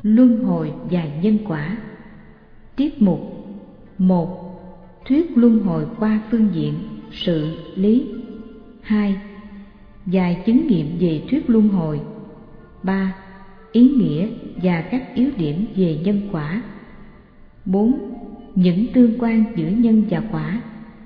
Luân hồi và nhân quả. Tiết mục 1. Thuyết luân hồi qua phương diện sự lý. 2. Vài chứng nghiệm về thuyết luân hồi. 3. Ý nghĩa và các yếu điểm về nhân quả. 4. Những tương quan giữa nhân và quả.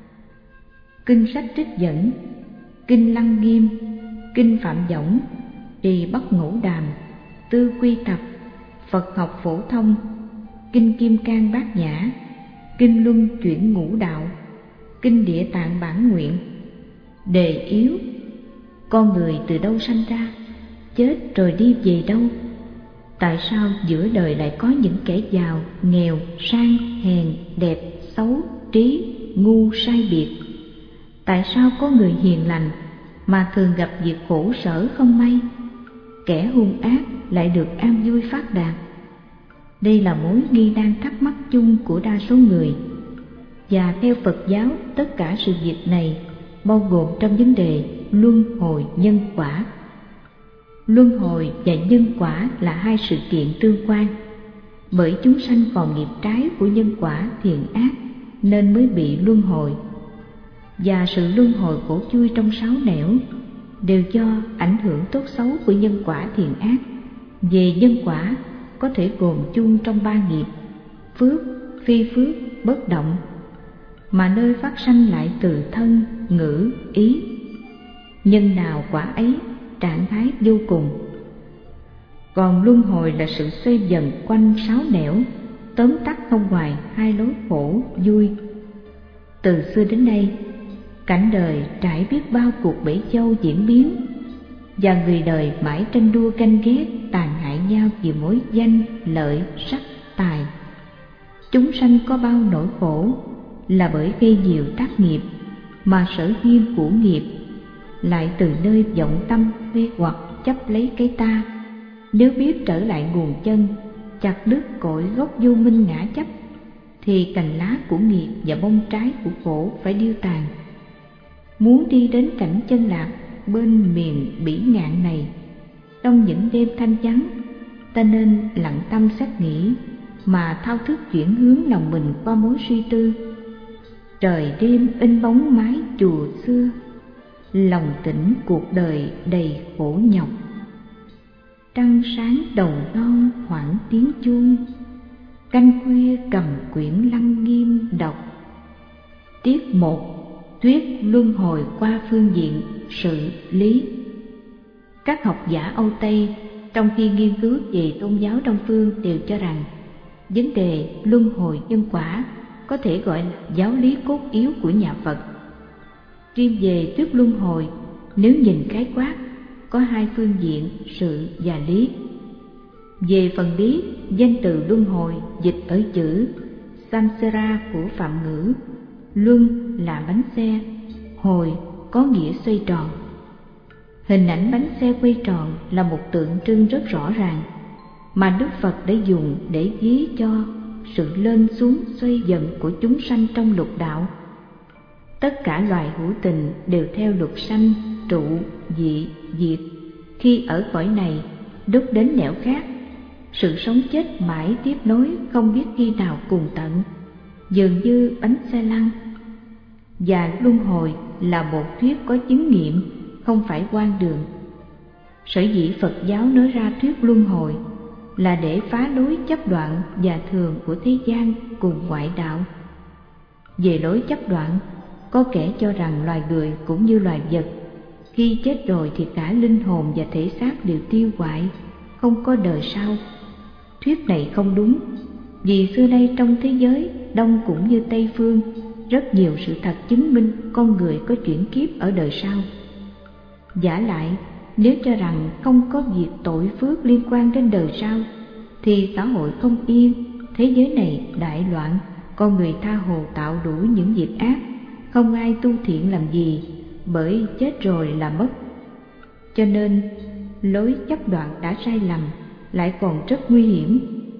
Kinh sách trích dẫn: Kinh Lăng Nghiêm, Kinh Phạm Võng, Trì Bất Ngũ Đàm, Tư Quy Tập, Phật học phổ thông, Kinh Kim Cang Bát Nhã, Kinh Luân Chuyển Ngũ Đạo, Kinh Địa Tạng Bản Nguyện. Đề yếu: con người từ đâu sanh ra, chết rồi đi về đâu? Tại sao giữa đời lại có những kẻ giàu, nghèo, sang, hèn, đẹp, xấu, trí, ngu, sai biệt? Tại sao có người hiền lành mà thường gặp việc khổ sở không may, kẻ hung ác lại được an vui phát đạt? Đây là mối nghi nan thắc mắc chung của đa số người, và theo Phật giáo, tất cả sự việc này bao gồm trong vấn đề luân hồi nhân quả. Luân hồi và nhân quả là hai sự kiện tương quan, bởi chúng sanh vào nghiệp trái của nhân quả thiện ác nên mới bị luân hồi, và sự luân hồi khổ chui trong sáu nẻo đều do ảnh hưởng tốt xấu của nhân quả thiện ác. Về nhân quả có thể gồm chung trong ba nghiệp: phước, phi phước, bất động, mà nơi phát sanh lại từ thân, ngữ, ý. Nhân nào quả ấy, trạng thái vô cùng. Còn luân hồi là sự xoay vần quanh sáu nẻo, tóm tắt không ngoài hai lối khổ, vui. Từ xưa đến nay, cảnh đời trải biết bao cuộc bể châu diễn biến, và người đời mãi tranh đua ganh ghét, tàn hại nhau vì mối danh, lợi, sắc, tài. Chúng sanh có bao nỗi khổ là bởi gây nhiều tác nghiệp, mà sở duyên của nghiệp lại từ nơi vọng tâm mê hoặc chấp lấy cái ta. Nếu biết trở lại nguồn chân, chặt đứt cội gốc vô minh ngã chấp, thì cành lá của nghiệp và bông trái của khổ phải điêu tàn. Muốn đi đến cảnh chân lạc bên miền bỉ ngạn này, trong những đêm thanh vắng, ta nên lặng tâm xét nghĩ, mà thao thức chuyển hướng lòng mình qua mối suy tư. Trời đêm in bóng mái chùa xưa, lòng tĩnh cuộc đời đầy khổ nhọc. Trăng sáng đầu non hoảng tiếng chuông, canh khuya cầm quyển Lăng Nghiêm đọc. Tiết 1. Thuyết luân hồi qua phương diện sự lý. Các học giả Âu Tây trong khi nghiên cứu về tôn giáo Đông phương đều cho rằng vấn đề luân hồi nhân quả có thể gọi là giáo lý cốt yếu của nhà Phật. Riêng về thuyết luân hồi, nếu nhìn khái quát, có hai phương diện sự và lý. Về phần lý, danh từ luân hồi dịch ở chữ samsara của Phạm ngữ. Luân là bánh xe, hồi có nghĩa xoay tròn. Hình ảnh bánh xe quay tròn là một tượng trưng rất rõ ràng mà Đức Phật đã dùng để ví cho sự lên xuống xoay dần của chúng sanh trong lục đạo. Tất cả loài hữu tình đều theo luật sanh, trụ, dị, diệt. Khi ở cõi này, đúc đến nẻo khác, sự sống chết mãi tiếp nối, không biết khi nào cùng tận, dường như bánh xe lăn. Và luân hồi là một thuyết có chứng nghiệm, không phải quan đường. Sở dĩ Phật giáo nói ra thuyết luân hồi là để phá lối chấp đoạn và thường của thế gian cùng ngoại đạo. Về lối chấp đoạn, có kẻ cho rằng loài người cũng như loài vật, khi chết rồi thì cả linh hồn và thể xác đều tiêu hoại, không có đời sau. Thuyết này không đúng, vì xưa nay trong thế giới Đông cũng như Tây phương, rất nhiều sự thật chứng minh con người có chuyển kiếp ở đời sau. Vả lại, nếu cho rằng không có việc tội phước liên quan đến đời sau, thì xã hội không yên, thế giới này đại loạn, con người tha hồ tạo đủ những việc ác, không ai tu thiện làm gì, bởi chết rồi là mất. Cho nên lối chấp đoạn đã sai lầm, lại còn rất nguy hiểm.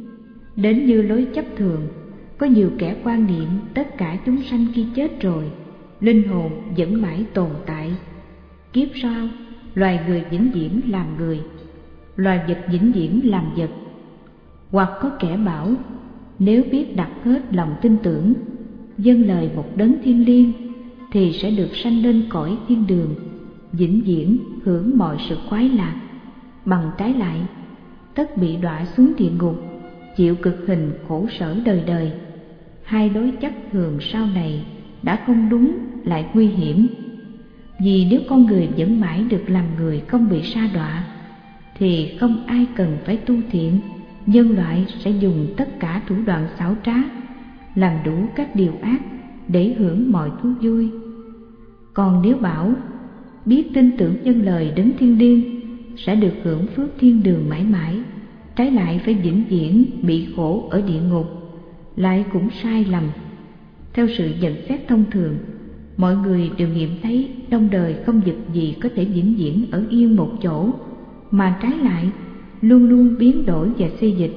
Đến như lối chấp thường, có nhiều kẻ quan niệm tất cả chúng sanh khi chết rồi, linh hồn vẫn mãi tồn tại. Kiếp sau, loài người vĩnh viễn làm người, loài vật vĩnh viễn làm vật. Hoặc có kẻ bảo, nếu biết đặt hết lòng tin tưởng, dâng lời một đấng thiêng liêng, thì sẽ được sanh lên cõi thiên đường, vĩnh viễn hưởng mọi sự khoái lạc. Bằng trái lại, tất bị đọa xuống địa ngục, chịu cực hình khổ sở đời đời. Hai đối chất thường sau này đã không đúng lại nguy hiểm. Vì nếu con người vẫn mãi được làm người không bị sa đọa, thì không ai cần phải tu thiện. Nhân loại sẽ dùng tất cả thủ đoạn xảo trá, làm đủ các điều ác để hưởng mọi thú vui. Còn nếu bảo biết tin tưởng nhân lời đấng thiên liêng, sẽ được hưởng phước thiên đường mãi mãi, trái lại phải vĩnh viễn bị khổ ở địa ngục, lại cũng sai lầm. Theo sự nhận xét thông thường, mọi người đều nghiệm thấy trong đời không vật gì có thể vĩnh viễn ở yên một chỗ, mà trái lại luôn luôn biến đổi và xê dịch.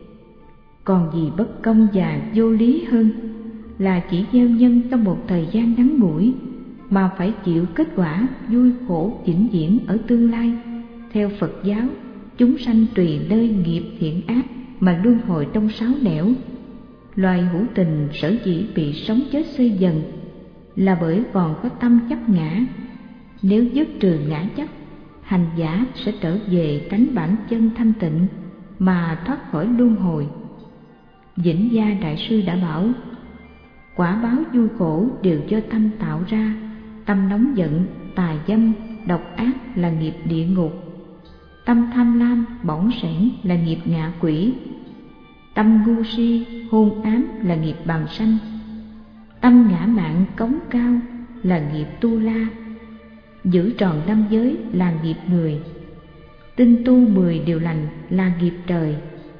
Còn gì bất công và vô lý hơn là chỉ gieo nhân trong một thời gian ngắn ngủi, mà phải chịu kết quả vui khổ vĩnh viễn ở tương lai. Theo Phật giáo, chúng sanh tùy nơi nghiệp thiện ác mà luân hồi trong sáu nẻo. Loài hữu tình sở dĩ bị sống chết xoay dần là bởi còn có tâm chấp ngã. Nếu dứt trừ ngã chấp, hành giả sẽ trở về tánh bản chân thanh tịnh mà thoát khỏi luân hồi. Vĩnh Gia Đại Sư đã bảo, quả báo vui khổ đều do tâm tạo ra. Tâm nóng giận, tà dâm, độc ác là nghiệp địa ngục. Tâm tham lam, bỏng sẻn là nghiệp ngạ quỷ. Tâm ngu si, hôn ám là nghiệp bàng sanh. Tâm ngã mạn cống cao là nghiệp tu la. Giữ tròn năm giới là nghiệp người. Tinh tu 10 điều lành là nghiệp trời.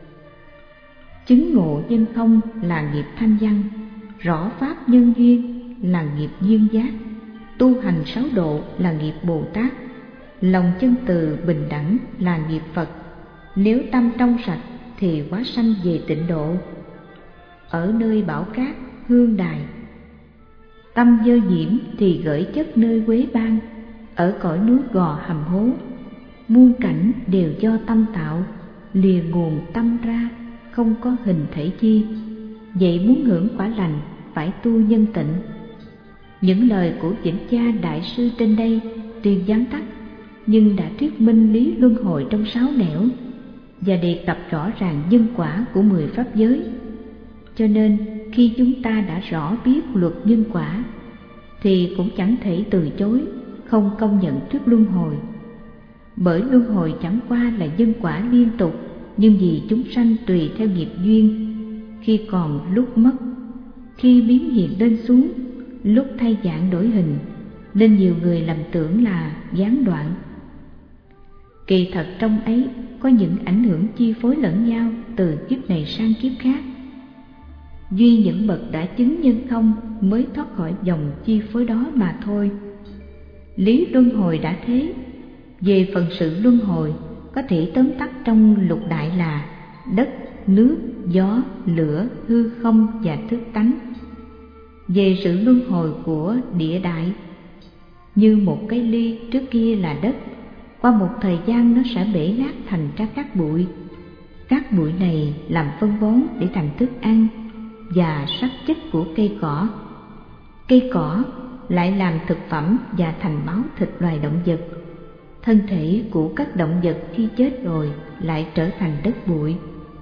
Chứng ngộ nhân thông là nghiệp thanh văn. Rõ pháp nhân duyên là nghiệp duyên giác. Tu hành 6 độ là nghiệp Bồ Tát. Lòng chân từ bình đẳng là nghiệp Phật. Nếu tâm trong sạch thì hóa sanh về tịnh độ. Ở nơi bảo cát, hương đài. Tâm dơ nhiễm thì gửi chất nơi Quế Bang. Ở cõi núi Gò Hầm Hố, muôn cảnh đều do tâm tạo. Lìa nguồn tâm ra, không có hình thể chi. Vậy muốn hưởng quả lành, phải tu nhân tịnh. Những lời của Vĩnh Gia Đại Sư trên đây tuy vắn tắt, nhưng đã thuyết minh lý luân hồi trong 6 nẻo và đề cập rõ ràng nhân quả của 10 pháp giới. Cho nên khi chúng ta đã rõ biết luật nhân quả, thì cũng chẳng thể từ chối, không công nhận thuyết luân hồi. Bởi luân hồi chẳng qua là nhân quả liên tục, nhưng vì chúng sanh tùy theo nghiệp duyên, khi còn lúc mất, khi biến hiện lên xuống, lúc thay dạng đổi hình, nên nhiều người lầm tưởng là gián đoạn. Kỳ thật trong ấy có những ảnh hưởng chi phối lẫn nhau từ kiếp này sang kiếp khác. Duy những bậc đã chứng nhân không mới thoát khỏi dòng chi phối đó mà thôi. Lý luân hồi đã thế. Về phần sự luân hồi, có thể tóm tắt trong lục đại là đất, nước, gió, lửa, hư không và thức tánh. Về sự luân hồi của địa đại, như một cái ly trước kia là đất, qua một thời gian nó sẽ bể nát thành ra các bụi. Các bụi này làm phân bón để thành thức ăn và sắc chất của cây cỏ. Cây cỏ lại làm thực phẩm và thành máu thịt loài động vật. Thân thể của các động vật khi chết rồi lại trở thành đất bụi.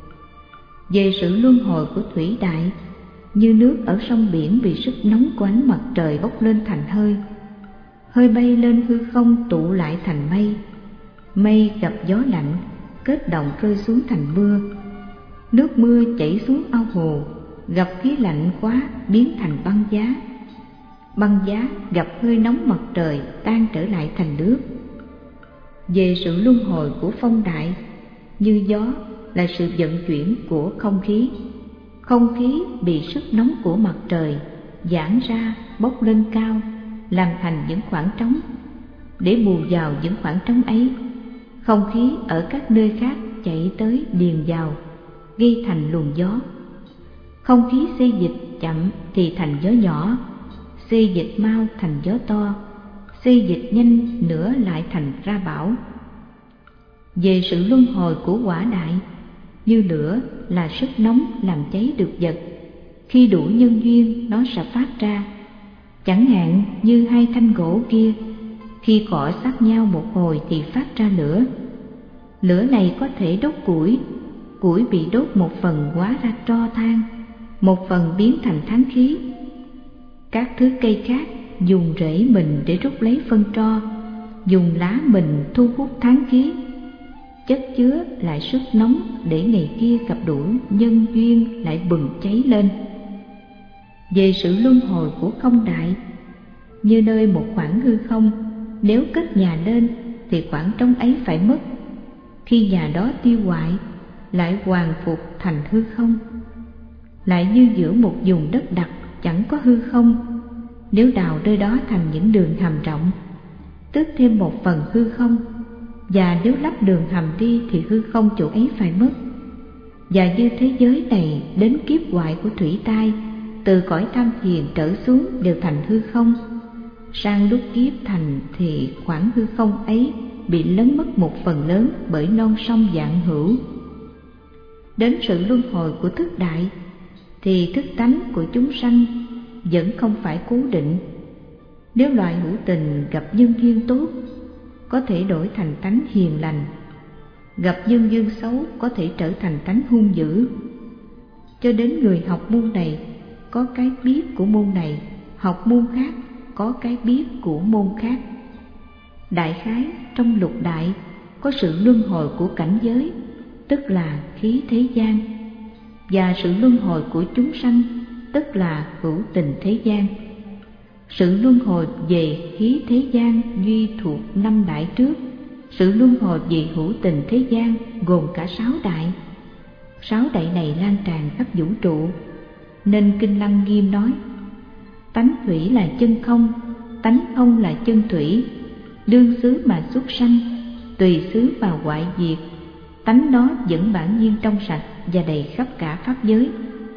Về sự luân hồi của thủy đại, như nước ở sông biển vì sức nóng của ánh mặt trời bốc lên thành hơi. Hơi bay lên hư không tụ lại thành mây. Mây gặp gió lạnh, kết động rơi xuống thành mưa. Nước mưa chảy xuống ao hồ, gặp khí lạnh quá biến thành băng giá. Băng giá gặp hơi nóng mặt trời tan trở lại thành nước. Về sự luân hồi của phong đại, như gió là sự vận chuyển của không khí. Không khí bị sức nóng của mặt trời giãn ra bốc lên cao, làm thành những khoảng trống. Để bù vào những khoảng trống ấy, không khí ở các nơi khác chạy tới điền vào, gây thành luồng gió. Không khí xê dịch chậm thì thành gió nhỏ, xê dịch mau thành gió to, xê dịch nhanh nữa lại thành ra bão. Về sự luân hồi của quả đại, như lửa là sức nóng làm cháy được vật. Khi đủ nhân duyên nó sẽ phát ra. Chẳng hạn như hai thanh gỗ kia, khi cọ sát nhau một hồi thì phát ra lửa. Lửa này có thể đốt củi, củi bị đốt một phần hóa ra tro than, một phần biến thành thánh khí. Các thứ cây khác dùng rễ mình để rút lấy phân tro, dùng lá mình thu hút thánh khí, chất chứa lại sức nóng để ngày kia gặp đủ nhân duyên lại bừng cháy lên. Về sự luân hồi của không đại, như nơi một khoảng hư không, nếu cất nhà lên thì khoảng trống ấy phải mất. Khi nhà đó tiêu hoại, lại hoàn phục thành hư không. Lại như giữa một vùng đất đặc chẳng có hư không, nếu đào nơi đó thành những đường hầm rộng, tức thêm một phần hư không, và nếu lắp đường hầm đi thì hư không chỗ ấy phải mất. Và như thế giới này đến kiếp hoại của thủy tai, từ cõi tham thiền trở xuống đều thành hư không. Sang lúc kiếp thành thì khoảng hư không ấy bị lấn mất một phần lớn bởi non sông vạn hữu. Đến sự luân hồi của thức đại thì thức tánh của chúng sanh vẫn không phải cố định. Nếu loài hữu tình gặp nhân duyên tốt, có thể đổi thành tánh hiền lành; gặp nhân duyên xấu, có thể trở thành tánh hung dữ. Cho đến người học môn này có cái biết của môn này, học môn khác có cái biết của môn khác. Đại khái trong lục đại có sự luân hồi của cảnh giới, tức là khí thế gian, và sự luân hồi của chúng sanh, tức là hữu tình thế gian. Sự luân hồi về khí thế gian duy thuộc 5 đại trước. Sự luân hồi về hữu tình thế gian gồm cả 6 đại. 6 đại này lan tràn khắp vũ trụ, nên Kinh Lăng Nghiêm nói: tánh thủy là chân không, tánh không là chân thủy, đương xứ mà xuất sanh, tùy xứ mà hoại diệt. Tánh đó vẫn bản nhiên trong sạch và đầy khắp cả pháp giới.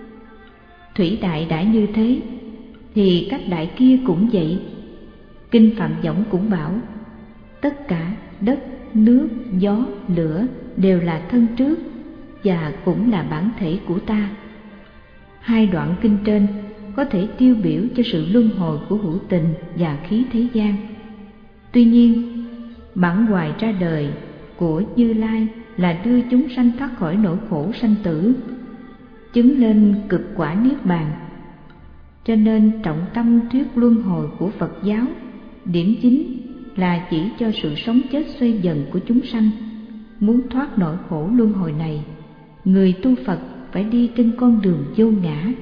Thủy đại đã như thế thì các đại kia cũng vậy. Kinh Phạm Võng cũng bảo: tất cả đất, nước, gió, lửa đều là thân trước và cũng là bản thể của ta. Hai đoạn kinh trên có thể tiêu biểu cho sự luân hồi của hữu tình và khí thế gian. Tuy nhiên, bản hoài ra đời của Như Lai là đưa chúng sanh thoát khỏi nỗi khổ sanh tử, chứng lên cực quả niết bàn. Cho nên trọng tâm thuyết luân hồi của Phật giáo, điểm chính là chỉ cho sự sống chết xoay dần của chúng sanh. Muốn thoát nỗi khổ luân hồi này, người tu Phật phải đi trên con đường vô ngã.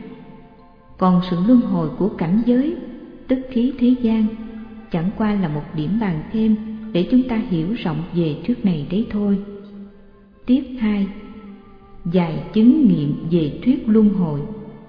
Còn sự luân hồi của cảnh giới, tức khí thế gian, chẳng qua là một điểm bàn thêm để chúng ta hiểu rộng về thuyết này đấy thôi. Tiếp 2. Giải chứng nghiệm về thuyết luân hồi.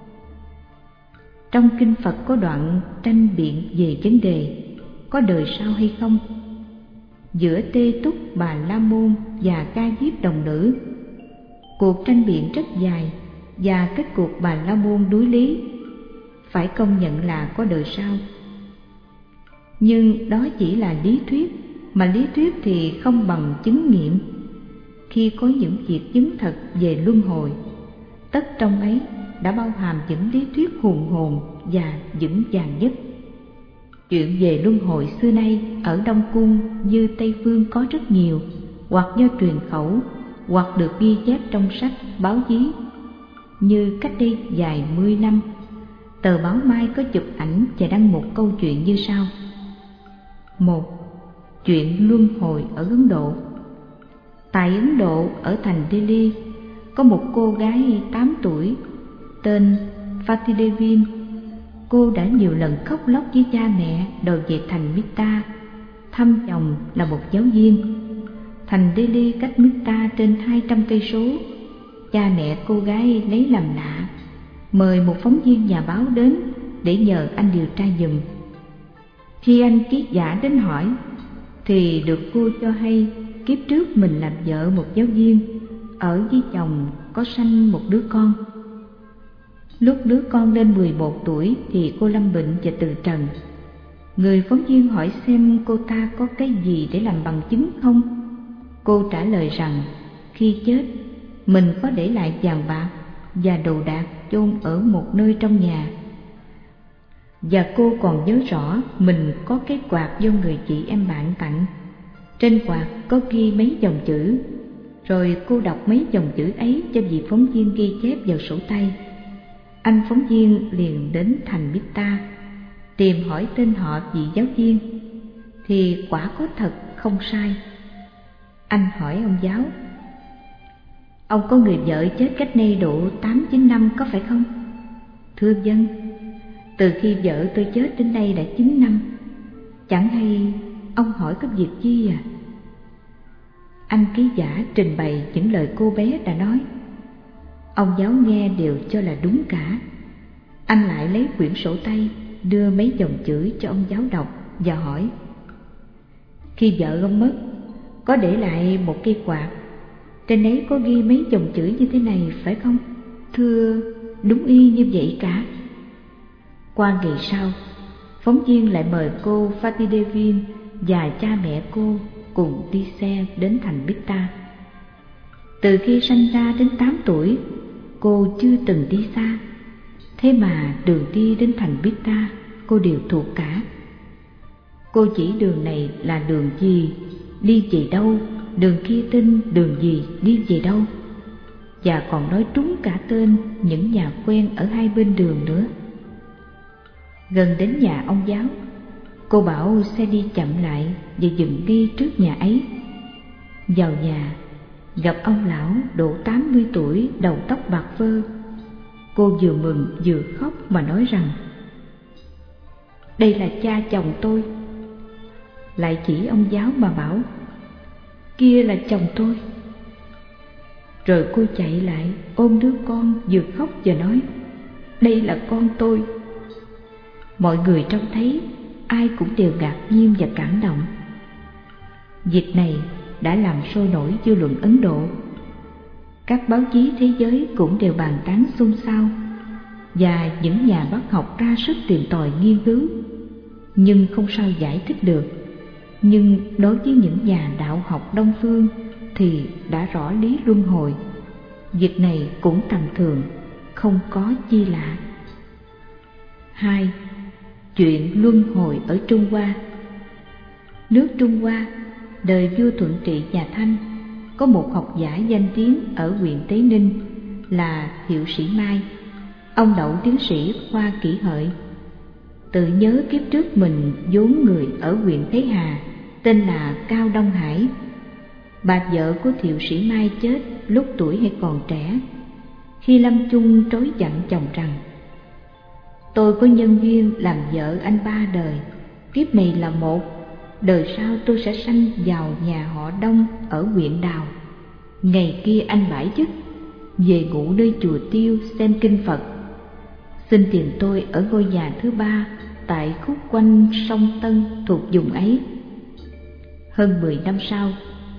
Trong kinh Phật có đoạn tranh biện về vấn đề có đời sau hay không giữa Tê Túc Bà La Môn và Ca Diếp đồng nữ. Cuộc tranh biện rất dài và kết cuộc Bà La Môn đối lý, phải công nhận là có đời sau. Nhưng đó chỉ là lý thuyết, mà lý thuyết thì không bằng chứng nghiệm. Khi có những việc chứng thật về luân hồi, tất trong ấy đã bao hàm những lý thuyết hùng hồn và vững vàng nhất. Chuyện về luân hồi xưa nay ở Đông Cung như Tây Phương có rất nhiều, hoặc do truyền khẩu, hoặc được ghi chép trong sách, báo chí. Như cách đây vài 10 năm, tờ báo Mai có chụp ảnh và đăng một câu chuyện như sau. 1. Chuyện luân hồi ở Ấn Độ. Tại Ấn Độ, ở thành Delhi, có một cô gái 8 tuổi tên Fatih Devin. Cô đã nhiều lần khóc lóc với cha mẹ đòi về thành Mita thăm chồng là một giáo viên. Thành Delhi cách Mita trên 200 cây số. Cha mẹ cô gái lấy làm lạ, mời một phóng viên nhà báo đến để nhờ anh điều tra giùm. Khi anh ký giả đến hỏi thì được cô cho hay kiếp trước mình làm vợ một giáo viên, ở với chồng có sanh một đứa con. Lúc đứa con lên 11 tuổi thì cô lâm bệnh và từ trần. Người phóng viên hỏi xem cô ta có cái gì để làm bằng chứng không. Cô trả lời rằng khi chết mình có để lại vàng bạc và đồ đạc chôn ở một nơi trong nhà. Và cô còn nhớ rõ mình có cái quạt do người chị em bạn tặng. Trên quạt có ghi mấy dòng chữ, rồi cô đọc mấy dòng chữ ấy cho vị phóng viên ghi chép vào sổ tay. Anh phóng viên liền đến thành Bita tìm hỏi tên họ vị giáo viên, thì quả có thật không sai. Anh hỏi ông giáo: ông có người vợ chết cách nay độ 8-9 năm có phải không? Thưa vâng. Từ khi vợ tôi chết đến nay đã 9 năm. Chẳng hay ông hỏi có việc chi à? Anh ký giả trình bày những lời cô bé đã nói. Ông giáo nghe đều cho là đúng cả. Anh lại lấy quyển sổ tay, đưa mấy dòng chữ cho ông giáo đọc và hỏi: khi vợ ông mất, có để lại một cây quạt, trên ấy có ghi mấy dòng chữ như thế này phải không? Thưa, đúng y như vậy cả. Qua ngày sau, phóng viên lại mời cô Fatih Devin và cha mẹ cô cùng đi xe đến thành Bita. Từ khi sanh ra đến 8 tuổi, cô chưa từng đi xa. Thế mà đường đi đến thành Bita cô đều thuộc cả. Cô chỉ đường này là đường gì, đi về đâu, đường kia tên đường gì, đi về đâu. Và còn nói trúng cả tên những nhà quen ở hai bên đường nữa. Gần đến nhà ông giáo, cô bảo xe đi chậm lại và dừng ngay trước nhà ấy. Vào nhà, gặp ông lão độ 80 tuổi, đầu tóc bạc phơ. Cô vừa mừng vừa khóc mà nói rằng: đây là cha chồng tôi. Lại chỉ ông giáo mà bảo: kia là chồng tôi. Rồi cô chạy lại ôm đứa con, vừa khóc vừa nói: đây là con tôi. Mọi người trông thấy ai cũng đều ngạc nhiên và cảm động. Việc này đã làm sôi nổi dư luận Ấn Độ. Các báo chí thế giới cũng đều bàn tán xôn xao, và những nhà bác học ra sức tìm tòi nghiên cứu, nhưng không sao giải thích được. Nhưng đối với những nhà đạo học Đông phương thì đã rõ lý luân hồi. Việc này cũng tầm thường, không có chi lạ. 2. Chuyện luân hồi ở Trung Hoa. Nước Trung Hoa, đời vua Thuận Trị nhà Thanh, có một học giả danh tiếng ở huyện Tế Ninh là Thiệu Sĩ Mai. Ông đậu tiến sĩ khoa kỹ hợi. Tự nhớ kiếp trước mình vốn người ở huyện Thế Hà, tên là Cao Đông Hải. Bà vợ của Thiệu Sĩ Mai chết lúc tuổi hay còn trẻ. Khi lâm chung trối dặn chồng rằng: tôi có nhân duyên làm vợ anh 3 đời, kiếp này là một, đời sau tôi sẽ sanh vào nhà họ Đông ở huyện Đào. Ngày kia anh bãi chức, về ngủ nơi chùa Tiêu xem kinh Phật. Xin tìm tôi ở ngôi nhà thứ 3 tại khúc quanh sông Tân thuộc vùng ấy. Hơn 10 năm sau,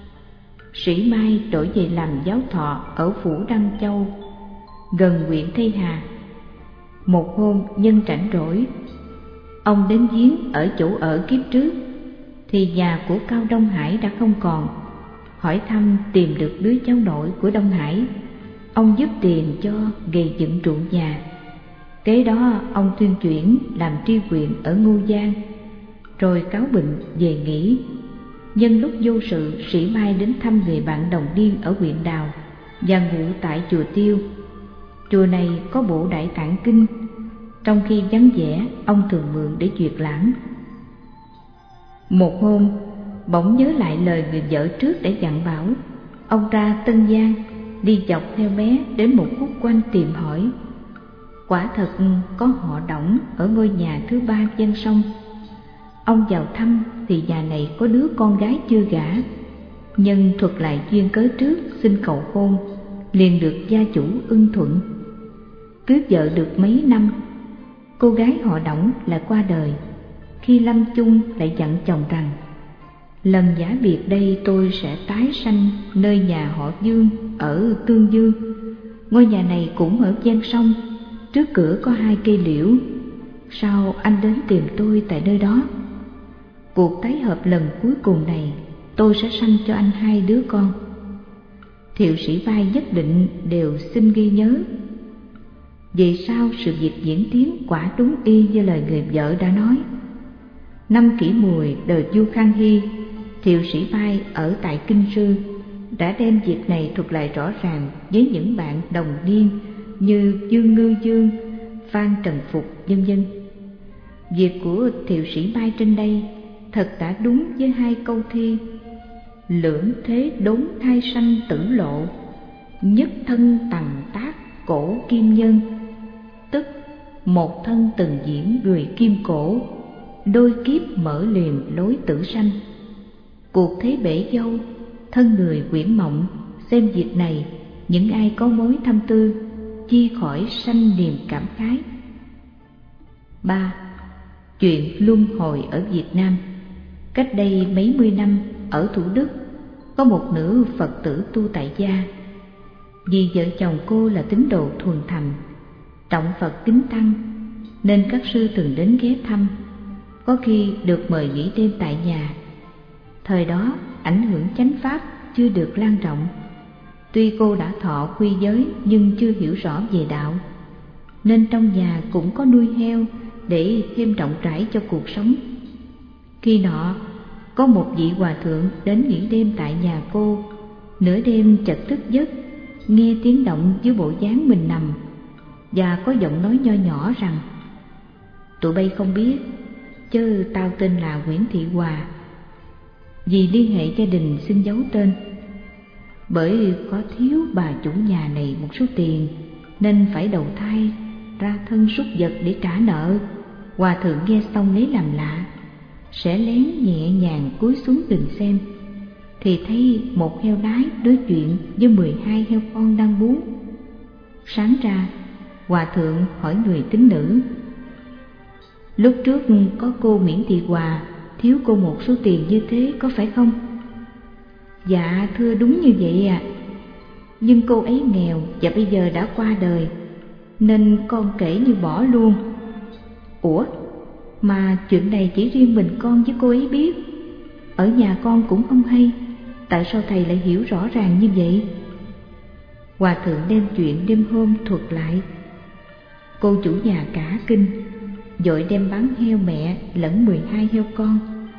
Sĩ Mai đổi về làm giáo thọ ở phủ Đăng Châu, gần huyện Tây Hà. Một hôm nhân rảnh rỗi, ông đến viếng ở chỗ ở kiếp trước, thì nhà của Cao Đông Hải đã không còn. Hỏi thăm tìm được đứa cháu nội của Đông Hải, ông giúp tiền cho gây dựng ruộng nhà. Kế đó ông tuyên chuyển làm tri huyện ở Ngô Giang, rồi cáo bệnh về nghỉ. Nhân lúc vô sự, Sĩ Mai đến thăm người bạn đồng niên ở huyện Đào và ngụ tại chùa Tiêu. Chùa này có bộ Đại Tạng Kinh. Trong khi vắng vẻ, ông thường mượn để duyệt lãng. Một hôm, bỗng nhớ lại lời người vợ trước đã dặn bảo. Ông ra Tân Giang, đi dọc theo bé đến một khúc quanh tìm hỏi. Quả thật có họ Đổng ở ngôi nhà thứ 3 ven sông. Ông vào thăm thì nhà này có đứa con gái chưa gả. Nhân thuật lại duyên cớ trước xin cầu hôn, liền được gia chủ ưng thuận. Cưới vợ được mấy năm, cô gái họ Đổng lại qua đời. Khi lâm chung lại dặn chồng rằng: lần giả biệt đây tôi sẽ tái sanh nơi nhà họ Dương ở Tương Dương. Ngôi nhà này cũng ở ven sông, trước cửa có 2 cây liễu. Sao anh đến tìm tôi tại nơi đó? Cuộc tái hợp lần cuối cùng này, tôi sẽ sanh cho anh 2 đứa con. Thiệu sĩ Vai nhất định đều xin ghi nhớ. Vì sao sự việc diễn tiến quả đúng y như lời người vợ đã nói. Năm Kỷ Mùi đời vua Khang Hy, Thiệu sĩ Vai ở tại Kinh Sư đã đem việc này thuật lại rõ ràng với những bạn đồng niên như Dương Ngư Dương, Phan Trần Phục vân vân. Việc của Thiệu sĩ Vai trên đây thật đã đúng với hai câu thi: lưỡng thế đốn thai sanh tử lộ, nhất thân tằng tác cổ kim nhân. Tức một thân từng diễn người kim cổ, đôi kiếp mở liền lối tử sanh. Cuộc thế bể dâu, thân người quyển mộng, xem việc này những ai có mối thâm tư chi khỏi sanh niềm cảm khái. 3. Chuyện luân hồi ở Việt Nam. Cách đây mấy mươi năm, ở Thủ Đức có một nữ Phật tử tu tại gia. Vì vợ chồng cô là tín đồ thuần thành, trọng Phật kính tăng, nên các sư thường đến ghé thăm, có khi được mời nghỉ đêm tại nhà. Thời đó ảnh hưởng chánh pháp chưa được lan rộng. Tuy cô đã thọ quy giới nhưng chưa hiểu rõ về đạo, nên trong nhà cũng có nuôi heo để thêm rộng rãi cho cuộc sống. Khi nọ có một vị hòa thượng đến nghỉ đêm tại nhà cô. Nửa đêm chợt thức giấc, nghe tiếng động dưới bộ dáng mình nằm, và có giọng nói nho nhỏ rằng: tụi bay không biết, chứ tao tên là Nguyễn Thị Hòa. Vì liên hệ gia đình xin giấu tên. Bởi có thiếu bà chủ nhà này một số tiền, nên phải đầu thai ra thân súc vật để trả nợ. Hòa thượng nghe xong lấy làm lạ, sẽ lén nhẹ nhàng cúi xuống nhìn xem, thì thấy một heo nái đối chuyện với 12 heo con đang bú. Sáng ra, hòa thượng hỏi người tín nữ: lúc trước có cô Nguyễn Thị Hòa thiếu cô một số tiền như thế có phải không? Dạ thưa, đúng như vậy ạ. Nhưng cô ấy nghèo và bây giờ đã qua đời, nên con kể như bỏ luôn. Ủa, mà chuyện này chỉ riêng mình con với cô ấy biết, ở nhà con cũng không hay, tại sao thầy lại hiểu rõ ràng như vậy? Hòa thượng đem chuyện đêm hôm thuật lại. Cô chủ nhà cả kinh, vội đem bán heo mẹ lẫn 12 heo con.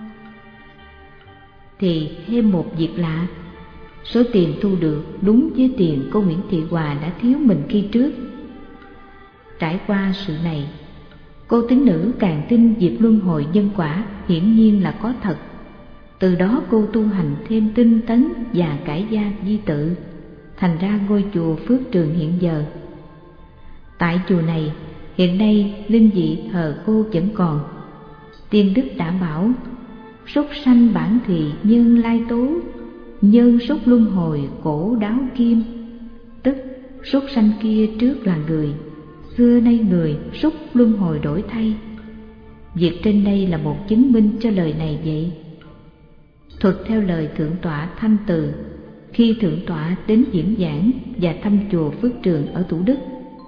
Thì thêm một việc lạ, số tiền thu được đúng với tiền cô Nguyễn Thị Hòa đã thiếu mình khi trước. Trải qua sự này, cô tín nữ càng tin việc luân hồi nhân quả hiển nhiên là có thật. Từ đó cô tu hành thêm tinh tấn và cải gia di tự, thành ra ngôi chùa Phước Trường hiện giờ. Tại chùa này hiện nay linh vị thờ cô vẫn còn. Tiên đức đã bảo: súc sanh bản thì nhân lai tố, nhân súc luân hồi cổ đáo kim. Tức súc sanh kia trước là người, xưa nay người súc luân hồi đổi thay. Việc trên đây là một chứng minh cho lời này vậy. Thuật theo lời Thượng tọa Thanh Từ khi Thượng tọa đến diễn giảng và thăm chùa Phước Trường ở Thủ Đức.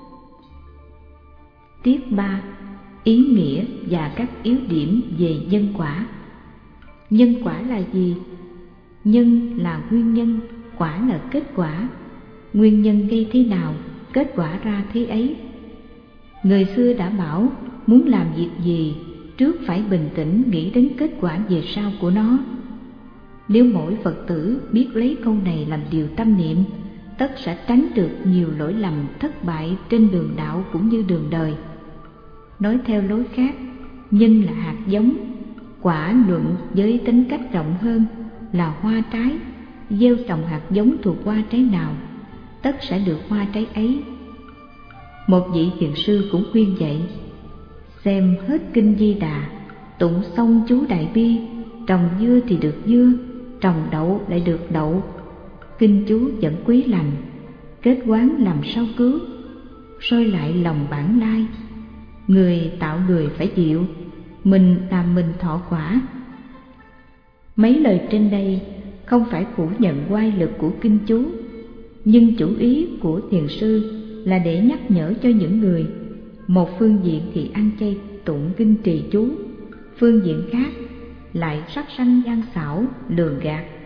Tiết 3. Ý nghĩa và các yếu điểm về nhân quả. Nhân quả là gì? Nhân là nguyên nhân, quả là kết quả. Nguyên nhân gây thế nào, kết quả ra thế ấy. Người xưa đã bảo, muốn làm việc gì trước phải bình tĩnh nghĩ đến kết quả về sau của nó. Nếu mỗi Phật tử biết lấy câu này làm điều tâm niệm, tất sẽ tránh được nhiều lỗi lầm thất bại trên đường đạo cũng như đường đời. Nói theo lối khác, nhân là hạt giống, quả luận với tính cách rộng hơn là hoa trái. Gieo trồng hạt giống thuộc hoa trái nào, tất sẽ được hoa trái ấy. Một vị thiền sư cũng khuyên vậy: xem hết kinh Di Đà, tụng xong chú Đại Bi, trồng dưa thì được dưa, trồng đậu lại được đậu. Kinh chú vẫn quý lành, kết quán làm sao cứu, soi lại lòng bản lai. Người tạo người phải chịu, mình làm mình thọ quả. Mấy lời trên đây không phải phủ nhận oai lực của kinh chú, nhưng chủ ý của thiền sư là để nhắc nhở cho những người. Một phương diện thì ăn chay tụng kinh trì chú, phương diện khác lại sát sanh gian xảo lường gạt,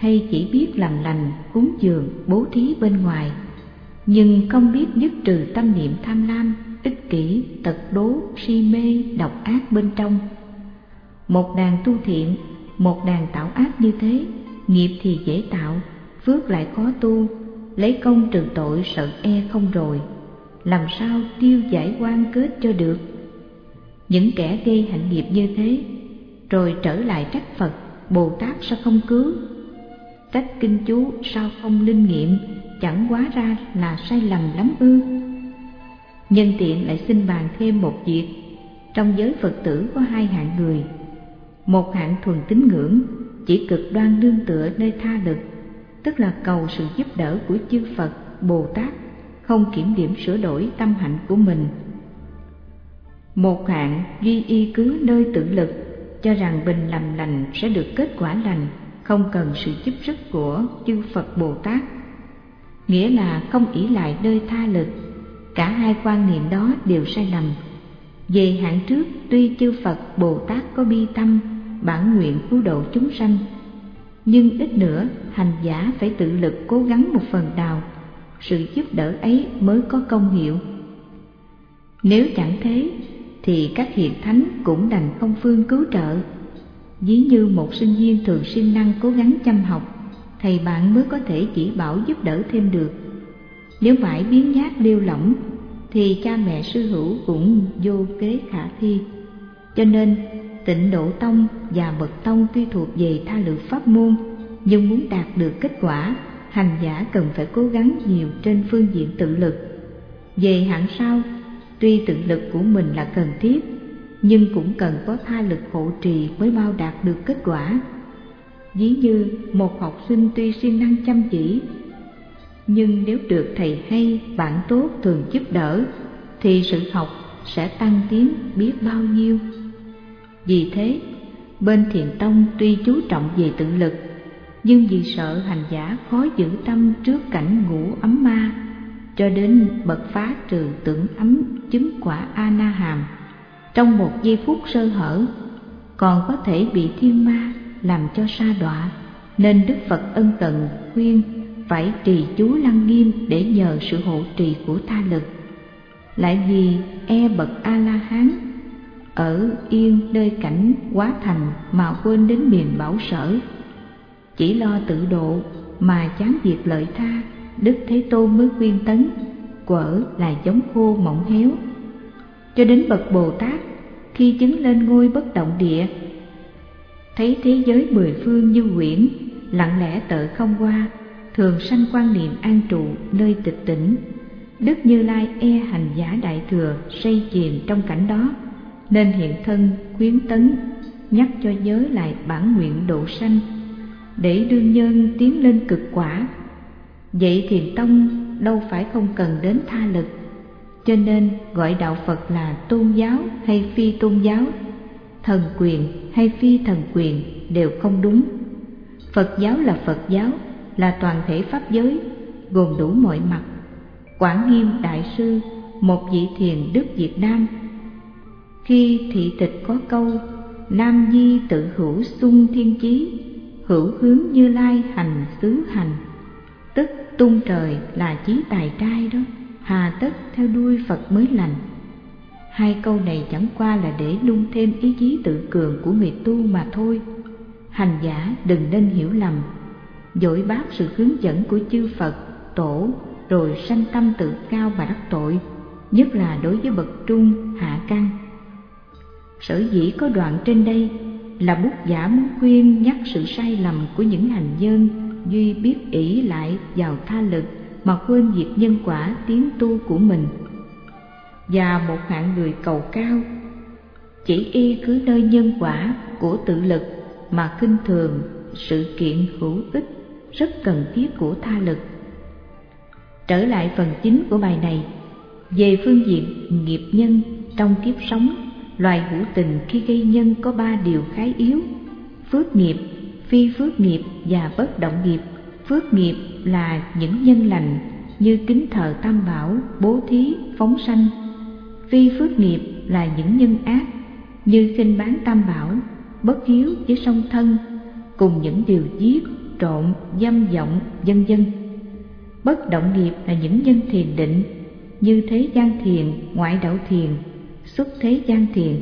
hay chỉ biết làm lành, cúng dường, bố thí bên ngoài, nhưng không biết dứt trừ tâm niệm tham lam, ích kỷ, tật đố, si mê, độc ác bên trong. Một đàn tu thiện, một đàn tạo ác như thế, nghiệp thì dễ tạo, phước lại khó tu, lấy công trừ tội sợ e không rồi, làm sao tiêu giải oan kết cho được. Những kẻ gây hạnh nghiệp như thế, rồi trở lại trách Phật, Bồ Tát sao không cứu, trách kinh chú sao không linh nghiệm, chẳng hóa ra là sai lầm lắm ư. Nhân tiện lại xin bàn thêm một việc. Trong giới Phật tử có hai hạng người. Một hạng thuần tín ngưỡng, chỉ cực đoan nương tựa nơi tha lực, tức là cầu sự giúp đỡ của chư Phật, Bồ Tát, không kiểm điểm sửa đổi tâm hạnh của mình. Một hạng duy y cứ nơi tự lực, cho rằng mình làm lành sẽ được kết quả lành, không cần sự giúp sức của chư Phật Bồ Tát, nghĩa là không ỷ lại nơi tha lực. Cả hai quan niệm đó đều sai lầm. Về hạng trước, tuy chư Phật Bồ Tát có bi tâm, bản nguyện cứu độ chúng sanh, nhưng ít nữa hành giả phải tự lực cố gắng một phần nào, sự giúp đỡ ấy mới có công hiệu. Nếu chẳng thế thì các hiền thánh cũng đành không phương cứu trợ. Ví như một sinh viên thường siêng năng cố gắng chăm học, thầy bạn mới có thể chỉ bảo giúp đỡ thêm được. Nếu mãi biếng nhác lêu lỏng thì cha mẹ sư hữu cũng vô kế khả thi. Cho nên Tịnh Độ Tông và Mật Tông tuy thuộc về tha lực pháp môn, nhưng muốn đạt được kết quả, hành giả cần phải cố gắng nhiều trên phương diện tự lực. Về hạng sau, tuy tự lực của mình là cần thiết, nhưng cũng cần có tha lực hộ trì mới bao đạt được kết quả. Ví như một học sinh tuy siêng năng chăm chỉ, nhưng nếu được thầy hay, bạn tốt thường giúp đỡ, thì sự học sẽ tăng tiến biết bao nhiêu. Vì thế, bên Thiền Tông tuy chú trọng về tự lực, nhưng vì sợ hành giả khó giữ tâm trước cảnh ngủ ấm ma, cho đến bậc phá trừ tưởng ấm chứng quả A-na-hàm, trong một giây phút sơ hở, còn có thể bị thiên ma làm cho sa đọa, nên Đức Phật ân cần khuyên phải trì chú lăng nghiêm để nhờ sự hộ trì của tha lực. Lại vì e bậc A-la-hán ở yên nơi cảnh quá thành mà quên đến miền bảo sở, chỉ lo tự độ mà chán việc lợi tha, Đức Thế Tôn mới khuyên tấn, quở là giống khô mọng héo. Cho đến bậc Bồ Tát, khi chứng lên ngôi bất động địa, thấy thế giới mười phương như quyển, lặng lẽ tự không qua, thường sanh quan niệm an trụ nơi tịch tỉnh. Đức Như Lai e hành giả đại thừa say chìm trong cảnh đó, nên hiện thân khuyến tấn, nhắc cho nhớ lại bản nguyện độ sanh, để đương nhân tiến lên cực quả. Vậy Thiền Tông đâu phải không cần đến tha lực, cho nên gọi đạo Phật là tôn giáo hay phi tôn giáo, thần quyền hay phi thần quyền đều không đúng. Phật giáo là Phật giáo, là toàn thể pháp giới, gồm đủ mọi mặt. Quảng Nghiêm Đại Sư, một vị thiền đức Việt Nam, khi thị tịch có câu Nam Di tự hữu sung thiên chí, hữu hướng Như Lai hành xứ hành, tức tung trời là chí tài trai đó, hà tất theo đuôi Phật mới lành. Hai câu này chẳng qua là để nung thêm ý chí tự cường của người tu mà thôi. Hành giả đừng nên hiểu lầm, dội bác sự hướng dẫn của chư Phật, Tổ, rồi sanh tâm tự cao mà đắc tội, nhất là đối với bậc trung, hạ căn. Sở dĩ có đoạn trên đây là bút giả muốn khuyên nhắc sự sai lầm của những hành nhân duy biết ỷ lại vào tha lực mà quên việc nhân quả tiến tu của mình. Và một hạng người cầu cao, chỉ y cứ nơi nhân quả của tự lực mà khinh thường sự kiện hữu ích rất cần thiết của tha lực. Trở lại phần chính của bài này, về phương diện nghiệp nhân trong kiếp sống, loài hữu tình khi gây nhân có ba điều khá yếu: phước nghiệp, phi phước nghiệp và bất động nghiệp. Phước nghiệp là những nhân lành như kính thờ Tam Bảo, bố thí, phóng sanh. Phi phước nghiệp là những nhân ác như khinh báng Tam Bảo, bất hiếu với song thân, cùng những điều giết, trộm, dâm vọng, vân vân. Bất động nghiệp là những nhân thiền định như thế gian thiền, ngoại đạo thiền, xuất thế gian thiền.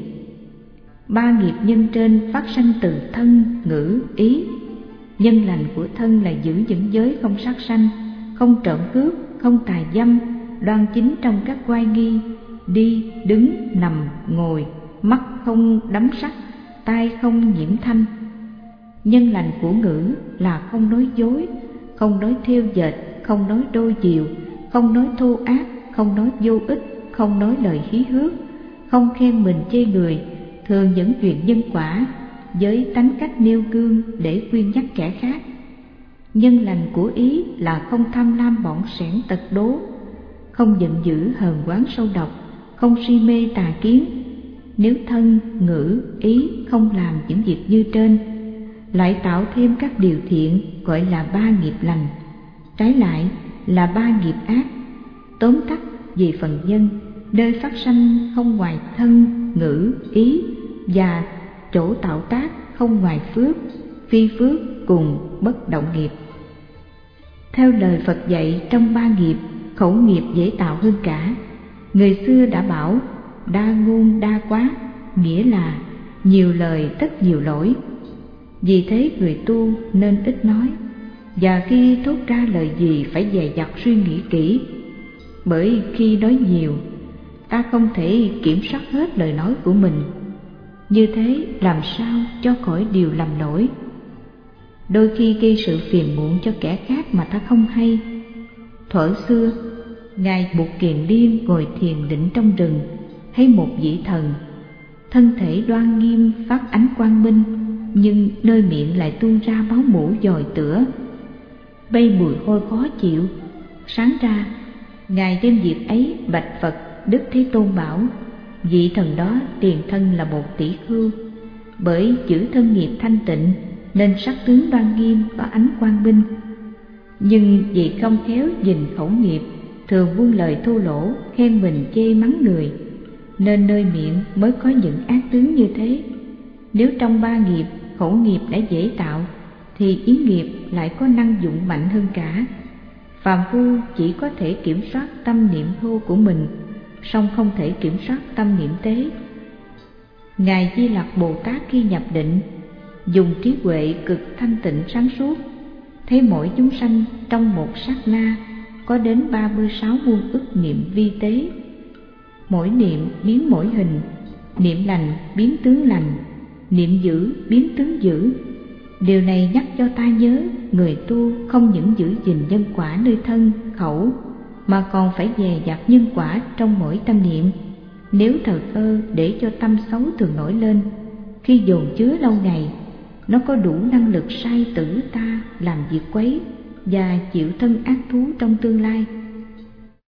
Ba nghiệp nhân trên phát sanh từ thân, ngữ, ý. Nhân lành của thân là giữ vững giới không sát sanh, không trộm cướp, không tà dâm, đoan chính trong các oai nghi, đi, đứng, nằm, ngồi, mắt không đắm sắc, tai không nhiễm thanh. Nhân lành của ngữ là không nói dối, không nói thêu dệt, không nói đôi chiều, không nói thô ác, không nói vô ích, không nói lời hí hước, không khen mình chê người, thường những chuyện nhân quả với tánh cách nêu gương để khuyên nhắc kẻ khác. Nhân lành của ý là không tham lam bỏng sẻn tật đố, không giận dữ hờn oán sâu độc, không si mê tà kiến. Nếu thân, ngữ, ý không làm những việc như trên, lại tạo thêm các điều thiện, gọi là ba nghiệp lành. Trái lại là ba nghiệp ác. Tóm tắt về phần nhân, nơi phát sanh không ngoài thân, ngữ, ý, và chỗ tạo tác không ngoài phước, phi phước cùng bất động nghiệp. Theo lời Phật dạy, trong ba nghiệp, khẩu nghiệp dễ tạo hơn cả. Người xưa đã bảo đa ngôn đa quá, nghĩa là nhiều lời tất nhiều lỗi. Vì thế người tu nên ít nói, và khi thốt ra lời gì phải dè dặt suy nghĩ kỹ. Bởi khi nói nhiều, ta không thể kiểm soát hết lời nói của mình. Như thế làm sao cho khỏi điều lầm lỗi, đôi khi gây sự phiền muộn cho kẻ khác mà ta không hay. Thuở xưa, Ngài Bụt Kiền Liên ngồi thiền định trong rừng, thấy một vị thần, thân thể đoan nghiêm phát ánh quang minh, nhưng nơi miệng lại tuôn ra máu mủ dòi tửa, bay mùi hôi khó chịu. Sáng ra, Ngài đem việc ấy bạch Phật Đức Thế Tôn bảo, vị thần đó tiền thân là một tỷ khưu, bởi giữ thân nghiệp thanh tịnh nên sắc tướng đoan nghiêm có ánh quang minh. Nhưng vì không khéo gìn khẩu nghiệp, thường buông lời thô lỗ, khen mình chê mắng người, nên nơi miệng mới có những ác tướng như thế. Nếu trong ba nghiệp, khẩu nghiệp đã dễ tạo, thì ý nghiệp lại có năng dụng mạnh hơn cả. Phàm phu chỉ có thể kiểm soát tâm niệm thô của mình, song không thể kiểm soát tâm niệm tế. Ngài Di Lặc Bồ Tát khi nhập định, dùng trí huệ cực thanh tịnh sáng suốt, thấy mỗi chúng sanh trong một sát na có đến 36 muôn ức niệm vi tế. Mỗi niệm biến mỗi hình, niệm lành biến tướng lành, niệm dữ biến tướng dữ. Điều này nhắc cho ta nhớ, người tu không những giữ gìn nhân quả nơi thân, khẩu, mà còn phải dè dặt nhân quả trong mỗi tâm niệm. Nếu thờ ơ để cho tâm xấu thường nổi lên, khi dồn chứa lâu ngày, nó có đủ năng lực sai tử ta làm việc quấy và chịu thân ác thú trong tương lai.